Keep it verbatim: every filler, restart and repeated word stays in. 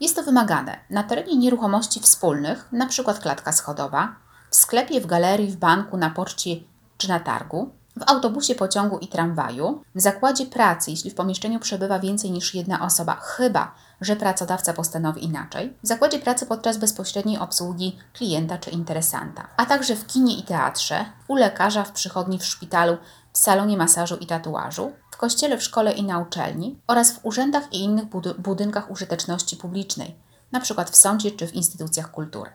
Jest to wymagane na terenie nieruchomości wspólnych, np. klatka schodowa, w sklepie, w galerii, w banku, na poczcie czy na targu, w autobusie, pociągu i tramwaju, w zakładzie pracy, jeśli w pomieszczeniu przebywa więcej niż jedna osoba, chyba że pracodawca postanowi inaczej, w zakładzie pracy podczas bezpośredniej obsługi klienta czy interesanta, a także w kinie i teatrze, u lekarza, w przychodni, w szpitalu, w salonie masażu i tatuażu, w kościele, w szkole i na uczelni oraz w urzędach i innych budynkach użyteczności publicznej, np. w sądzie czy w instytucjach kultury.